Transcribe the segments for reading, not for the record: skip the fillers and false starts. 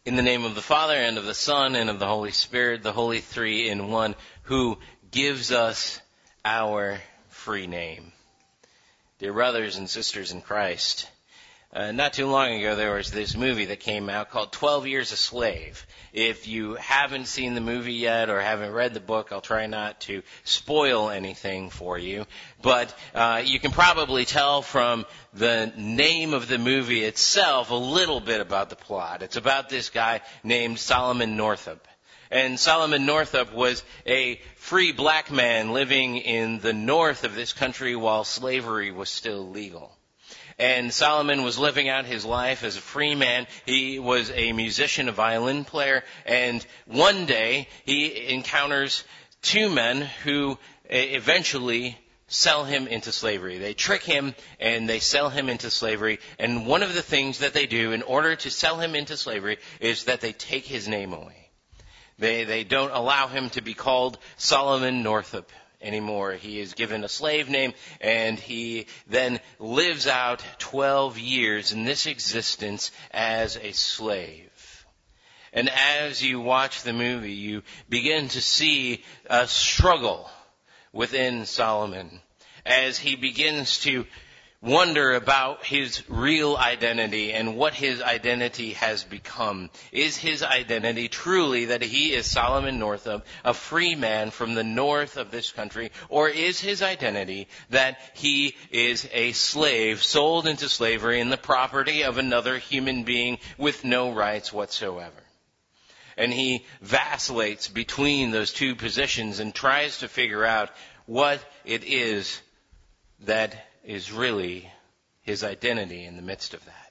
In the name of the Father, and of the Son, and of the Holy Spirit, the Holy Three in One, who gives us our free name. Dear brothers and sisters in Christ, not too long ago there was this movie that came out called 12 Years a Slave. If you haven't seen the movie yet or haven't read the book, I'll try not to spoil anything for you. But you can probably tell from the name of the movie itself a little bit about the plot. It's about this guy named Solomon Northup. And Solomon Northup was a free black man living in the north of this country while slavery was still legal. And Solomon was living out his life as a free man. He was a musician, a violin player, and one day he encounters two men who eventually sell him into slavery. They trick him and they sell him into slavery. And one of the things that they do in order to sell him into slavery is that they take his name away. They don't allow him to be called Solomon Northup anymore. He is given a slave name, and he then lives out 12 years in this existence as a slave. And as you watch the movie, you begin to see a struggle within Solomon as he begins to wonder about his real identity and what his identity has become. Is his identity truly that he is Solomon Northup, a free man from the north of this country, or is his identity that he is a slave sold into slavery and the property of another human being with no rights whatsoever? And he vacillates between those two positions and tries to figure out what it is that is really his identity in the midst of that.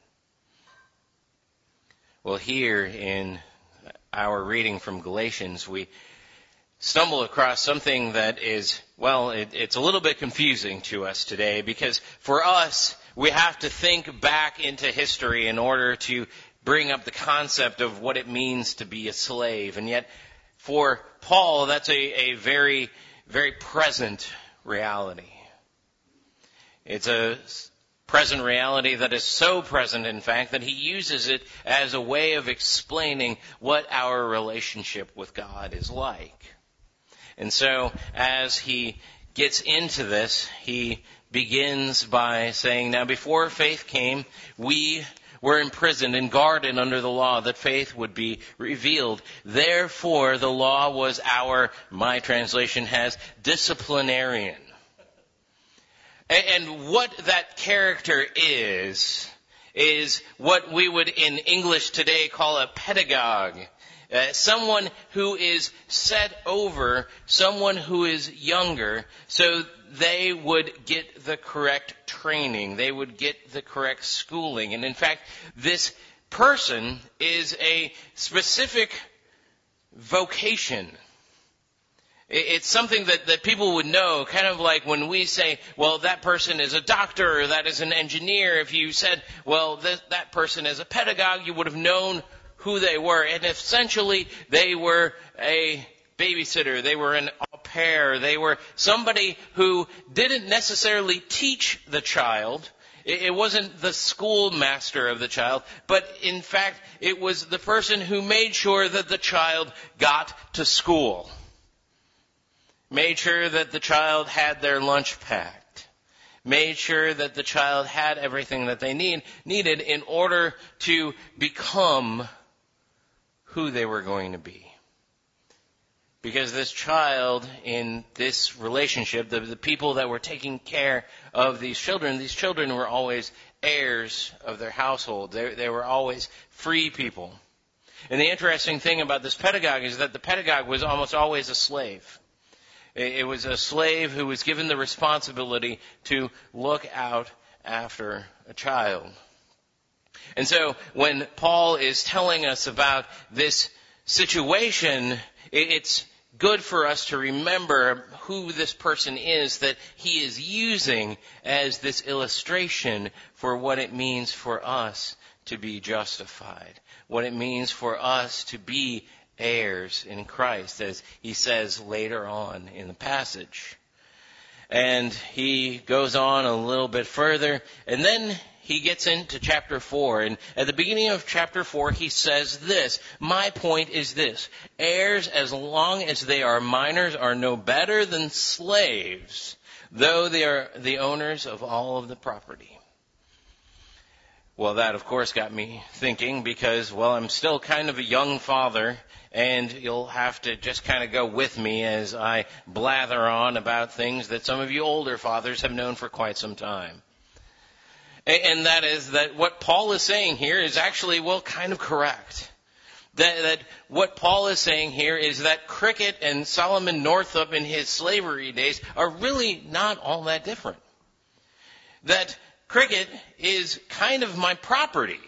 Well, here in our reading from Galatians, we stumble across something that is, well, it's a little bit confusing to us today, because for us, we have to think back into history in order to bring up the concept of what it means to be a slave. And yet, for Paul, that's a very, very present reality. It's a present reality that is so present, in fact, that he uses it as a way of explaining what our relationship with God is like. And so, as he gets into this, he begins by saying, now before faith came, we were imprisoned and guarded under the law that faith would be revealed. Therefore, the law was my translation has, disciplinarian. And what that character is what we would in English today call a pedagogue. Someone who is set over someone who is younger so they would get the correct training. They would get the correct schooling. And in fact, this person is a specific vocation. It's something that people would know, kind of like when we say, well, that person is a doctor, or that is an engineer. If you said, well, that person is a pedagogue, you would have known who they were. And essentially, they were a babysitter. They were an au pair. They were somebody who didn't necessarily teach the child. It wasn't the schoolmaster of the child, but in fact, it was the person who made sure that the child got to school. Made sure that the child had their lunch packed. Made sure that the child had everything that they needed in order to become who they were going to be. Because this child in this relationship, the people that were taking care of these children were always heirs of their household. They were always free people. And the interesting thing about this pedagogue is that the pedagogue was almost always a slave. It was a slave who was given the responsibility to look out after a child. And so when Paul is telling us about this situation, it's good for us to remember who this person is that he is using as this illustration for what it means for us to be justified, what it means for us to be heirs in Christ, as he says later on in the passage. And he goes on a little bit further, and then he gets into chapter 4. And at the beginning of chapter 4, he says this: my point is this: heirs, as long as they are minors, are no better than slaves, though they are the owners of all of the property. Well, that, of course, got me thinking because, well, I'm still kind of a young father, and you'll have to just kind of go with me as I blather on about things that some of you older fathers have known for quite some time. And that is that what Paul is saying here is actually, well, kind of correct. That what Paul is saying here is that Cricket and Solomon Northup in his slavery days are really not all that different. That Cricket is kind of my property.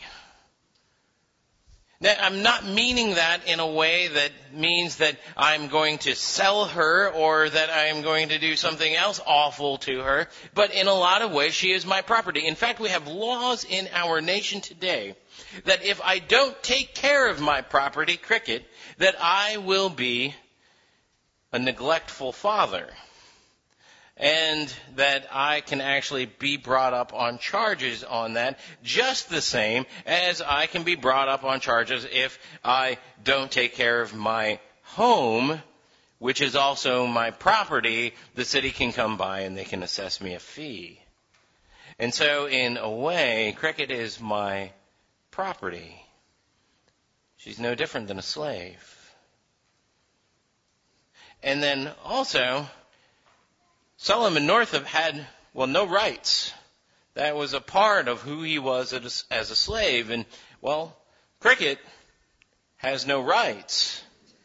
Now, I'm not meaning that in a way that means that I'm going to sell her or that I am going to do something else awful to her, but in a lot of ways she is my property. In fact, we have laws in our nation today that if I don't take care of my property, Cricket, that I will be a neglectful father. And that I can actually be brought up on charges on that, just the same as I can be brought up on charges if I don't take care of my home, which is also my property. The city can come by and they can assess me a fee. And so, in a way, Cricket is my property. She's no different than a slave. And then also, Solomon Northup had, well, no rights. That was a part of who he was as a slave. And, well, Cricket has no rights.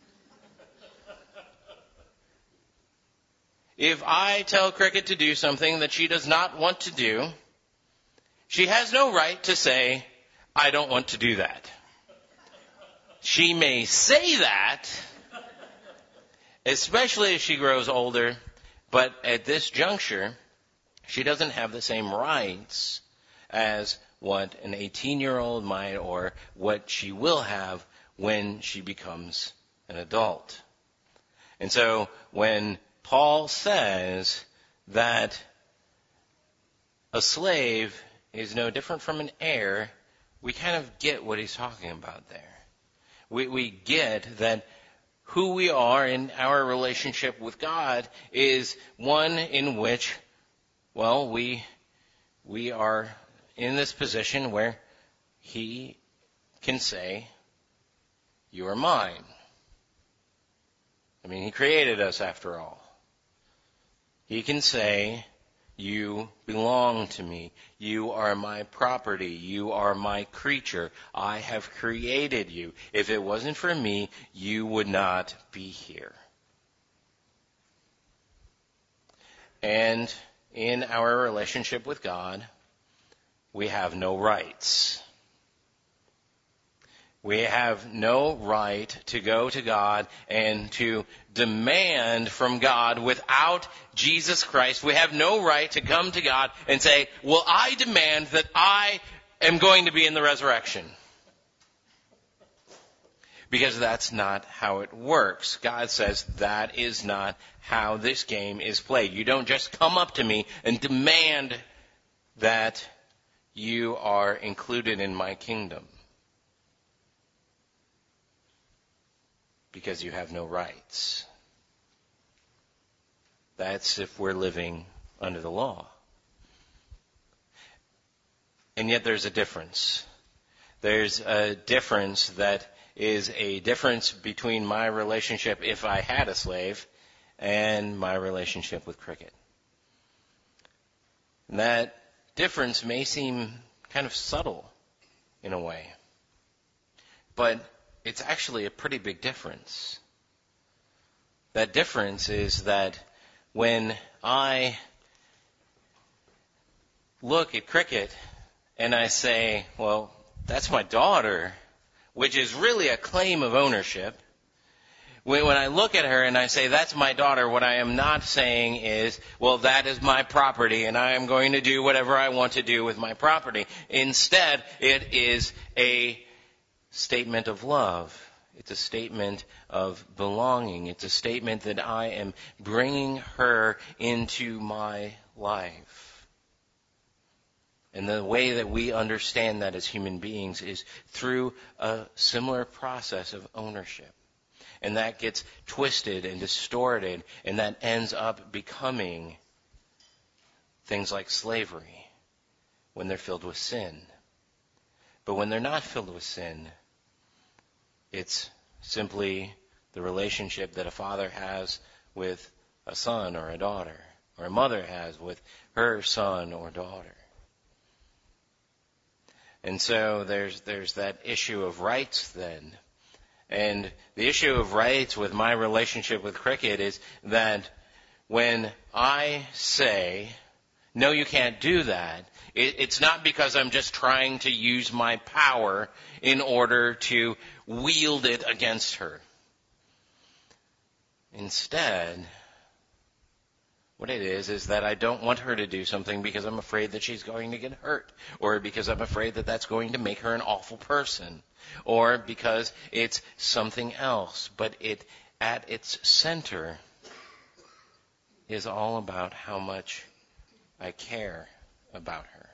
If I tell Cricket to do something that she does not want to do, she has no right to say, I don't want to do that. She may say that, especially as she grows older, but at this juncture, she doesn't have the same rights as what an 18-year-old might, or what she will have when she becomes an adult. And so when Paul says that a slave is no different from an heir, we kind of get what he's talking about there. We get that who we are in our relationship with God is one in which, well, we are in this position where he can say, you are mine. I mean, he created us after all. He can say, you belong to me. You are my property. You are my creature. I have created you. If it wasn't for me, you would not be here. And in our relationship with God, we have no rights. We have no right to go to God and to demand from God without Jesus Christ. We have no right to come to God and say, well, I demand that I am going to be in the resurrection. Because that's not how it works. God says that is not how this game is played. You don't just come up to me and demand that you are included in my kingdom. Because you have no rights. That's if we're living under the law. And yet there's a difference. There's a difference that is a difference between my relationship, if I had a slave, and my relationship with Cricket. And that difference may seem kind of subtle in a way. But it's actually a pretty big difference. That difference is that when I look at Cricket and I say, well, that's my daughter, which is really a claim of ownership. When I look at her and I say, that's my daughter, what I am not saying is, well, that is my property and I am going to do whatever I want to do with my property. Instead, it is a statement of love. It's a statement of belonging. It's a statement that I am bringing her into my life. And the way that we understand that as human beings is through a similar process of ownership. And that gets twisted and distorted, and that ends up becoming things like slavery when they're filled with sin. But when they're not filled with sin, it's simply the relationship that a father has with a son or a daughter, or a mother has with her son or daughter. And so there's that issue of rights then. And the issue of rights with my relationship with Cricket is that when I say, no, you can't do that, it's not because I'm just trying to use my power in order to wield it against her. Instead, what it is that I don't want her to do something because I'm afraid that she's going to get hurt, or because I'm afraid that that's going to make her an awful person, or because it's something else. But it, at its center, is all about how much I care about her.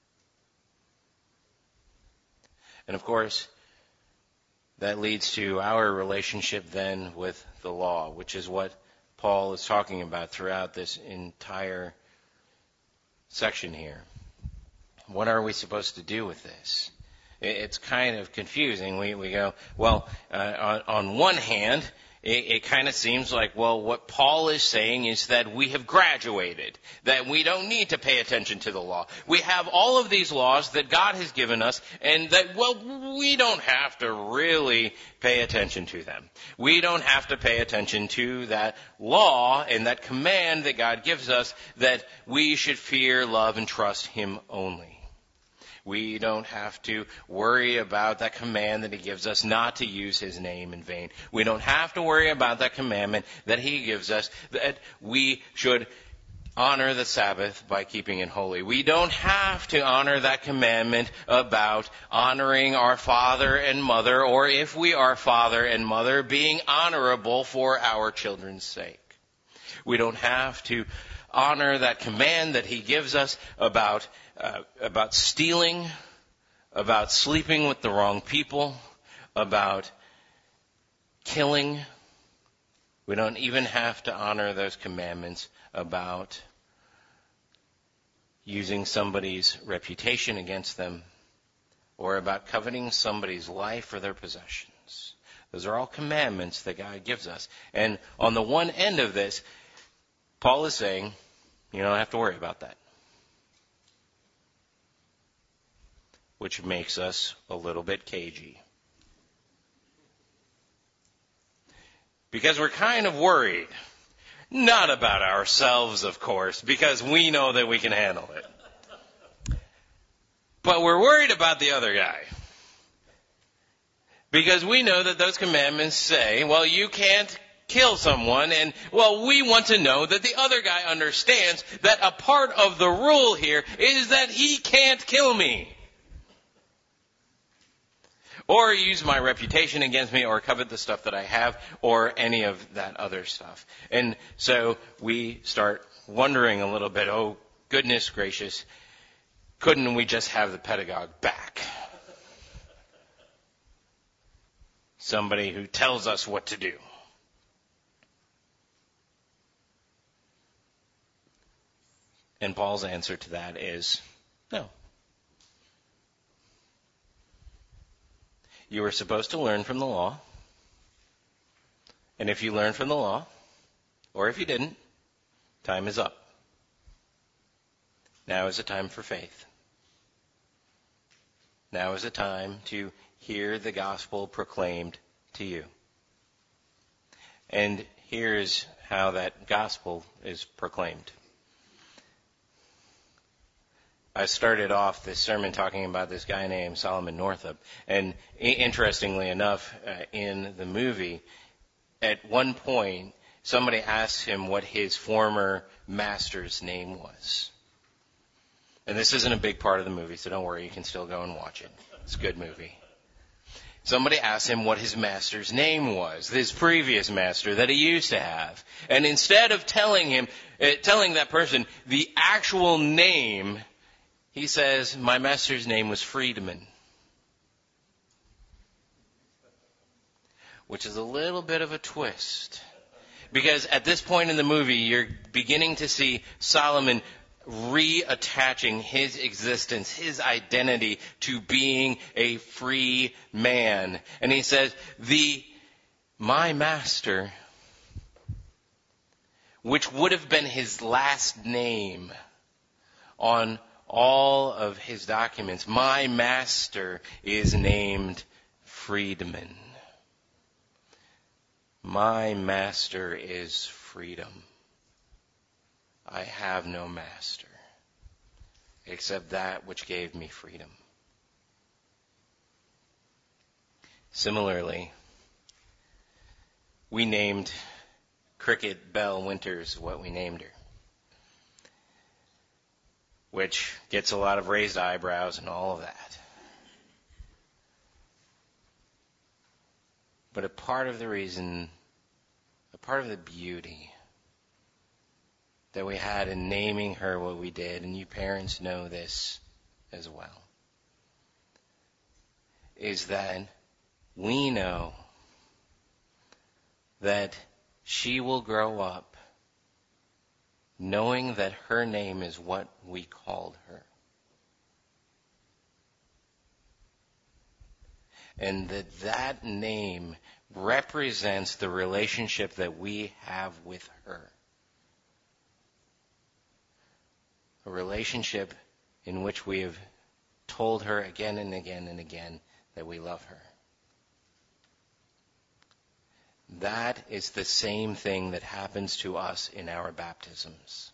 And of course, that leads to our relationship then with the law, which is what Paul is talking about throughout this entire section here. What are we supposed to do with this? It's kind of confusing. We go, well, on one hand, it kind of seems like, well, what Paul is saying is that we have graduated, that we don't need to pay attention to the law. We have all of these laws that God has given us, and that, well, we don't have to really pay attention to them. We don't have to pay attention to that law and that command that God gives us, that we should fear, love, and trust Him only. We don't have to worry about that command that He gives us not to use His name in vain. We don't have to worry about that commandment that He gives us that we should honor the Sabbath by keeping it holy. We don't have to honor that commandment about honoring our father and mother, or if we are father and mother, being honorable for our children's sake. We don't have to honor that command that He gives us about stealing, about sleeping with the wrong people, about killing. We don't even have to honor those commandments about using somebody's reputation against them, or about coveting somebody's life or their possessions. Those are all commandments that God gives us. And on the one end of this, Paul is saying, you don't have to worry about that. Which makes us a little bit cagey. Because we're kind of worried. Not about ourselves, of course, because we know that we can handle it. But we're worried about the other guy. Because we know that those commandments say, well, you can't kill someone, and, well, we want to know that the other guy understands that a part of the rule here is that he can't kill me. Or use my reputation against me, or covet the stuff that I have, or any of that other stuff. And so we start wondering a little bit, oh, goodness gracious, couldn't we just have the pedagogue back? Somebody who tells us what to do. And Paul's answer to that is no. You were supposed to learn from the law. And if you learned from the law, or if you didn't, time is up. Now is a time for faith. Now is a time to hear the gospel proclaimed to you. And here's how that gospel is proclaimed. I started off this sermon talking about this guy named Solomon Northup. And interestingly enough, in the movie, at one point, somebody asked him what his former master's name was. And this isn't a big part of the movie, so don't worry, you can still go and watch it. It's a good movie. somebody asked him what his master's name was, his previous master that he used to have. And instead of telling that person the actual name, he says, my master's name was Friedman. Which is a little bit of a twist. Because at this point in the movie, you're beginning to see Solomon reattaching his existence, his identity to being a free man. And he says, my master, which would have been his last name on all of his documents, my master is named Friedman. My master is freedom. I have no master except that which gave me freedom. Similarly, we named Cricket Bell Winters what we named her, which gets a lot of raised eyebrows and all of that. But a part of the beauty that we had in naming her what we did, and you parents know this as well, is that we know that she will grow up knowing that her name is what we called her. And that name represents the relationship that we have with her. A relationship in which we have told her again and again and again that we love her. That is the same thing that happens to us in our baptisms.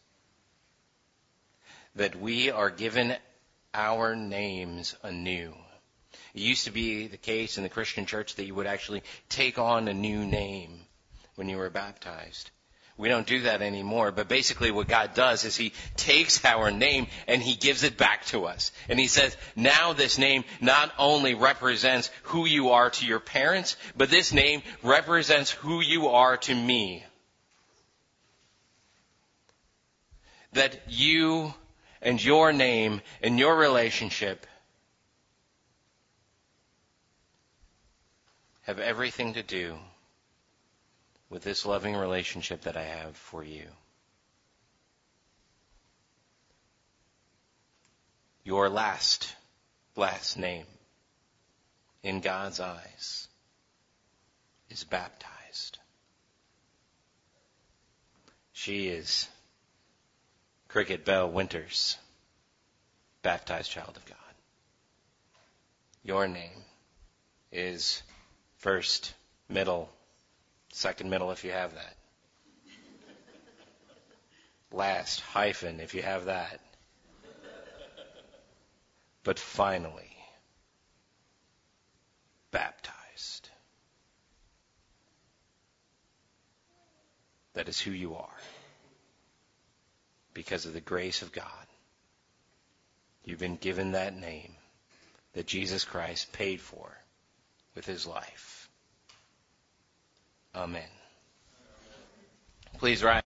That we are given our names anew. It used to be the case in the Christian church that you would actually take on a new name when you were baptized. We don't do that anymore, but basically what God does is He takes our name and He gives it back to us. And He says, now this name not only represents who you are to your parents, but this name represents who you are to me. That you and your name and your relationship have everything to do with this loving relationship that I have for you. Your last name in God's eyes is baptized. She is Cricket Bell Winters, baptized child of God. Your name is first, middle, second middle if you have that. Last, hyphen if you have that. But finally, baptized. That is who you are. Because of the grace of God. You've been given that name that Jesus Christ paid for with His life. Amen. Please rise.